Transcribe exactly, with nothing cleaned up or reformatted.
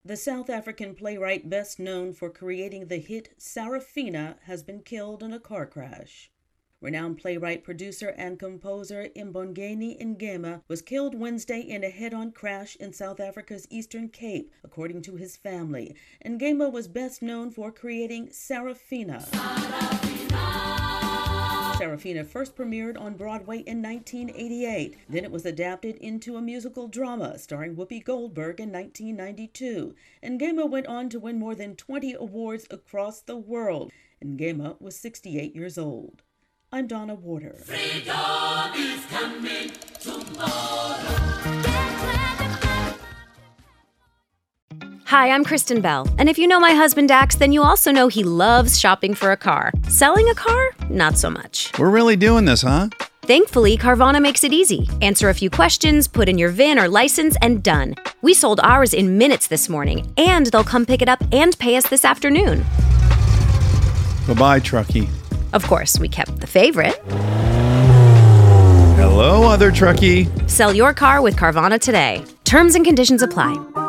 The South African playwright best known for creating the hit Sarafina has been killed in a car crash. Renowned playwright, producer, and composer Mbongeni Ngema was killed Wednesday in a head-on crash in South Africa's Eastern Cape, according to his family. Ngema was best known for creating Sarafina. Sarafina. Sarafina first premiered on Broadway in nineteen eighty-eight. Then it was adapted into a musical drama starring Whoopi Goldberg in nineteen ninety-two. Ngema went on to win more than twenty awards across the world. Ngema was sixty-eight years old. I'm Donna Warder. Freedom is coming tomorrow. Hi, I'm Kristen Bell, and if you know my husband Dax, then you also know he loves shopping for a car. Selling a car? Not so much. We're really doing this, huh? Thankfully, Carvana makes it easy. Answer a few questions, put in your V I N or license, and done. We sold ours in minutes this morning, and they'll come pick it up and pay us this afternoon. Bye-bye, truckie. Of course, we kept the favorite. Hello, other truckie. Sell your car with Carvana today. Terms and conditions apply.